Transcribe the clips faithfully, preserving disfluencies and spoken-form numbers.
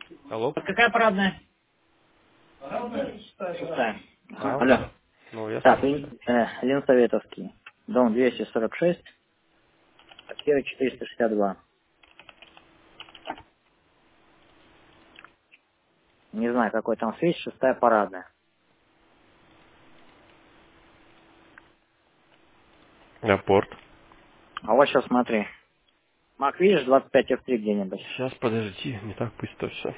Алло? Какая парадная? Шестая. Ага. Да. Алло. Ну, я Так, слушаю. Лен- э, Ленсоветовский. Дом двести сорок шесть, квартира четыреста шестьдесят два. Не знаю, какой там свет, шестая парадная. Апорт. А вот сейчас смотри. Мак, видишь, двадцать пять эф три где-нибудь. Сейчас, подожди, не так быстро все.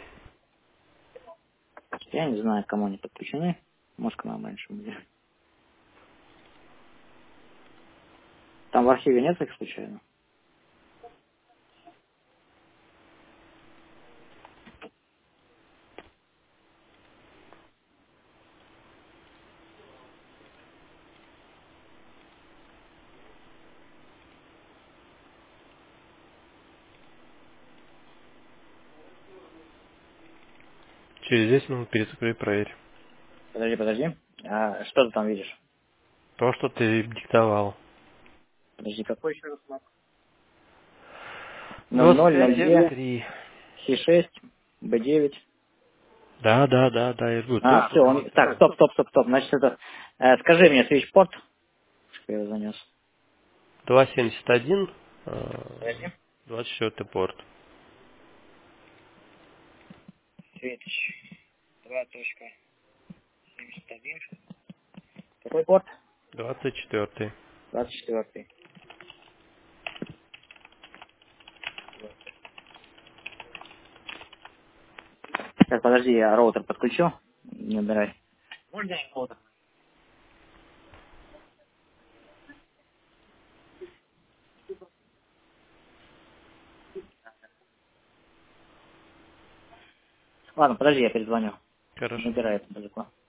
Я не знаю, к кому они подключены. Может, к нам раньше были. Там в архиве нет их случайно? Через десять минут перезакрой, проверь. Подожди, подожди. А что ты там видишь? То, что ты диктовал. Подожди, какой еще раз Мак? ноль двадцать ноль ноль пять эф две три. Си шесть Б девять. Да, да, да, да, я говорю, то, А, что все, ты он... так, диктовал. стоп, стоп, стоп, стоп. Значит, это... э, скажи мне свич-порт, что я его занес. двести семьдесят один, э, Подожди. двадцать четвёртый порт. Светоч. два точка семьдесят один. Какой порт? двадцать четвёртый. двадцать четвёртый. Так, подожди, я роутер подключу. Не убирай. Можно я роутер? Ладно, подожди, я перезвоню. Не Хорошо. убирай это далеко.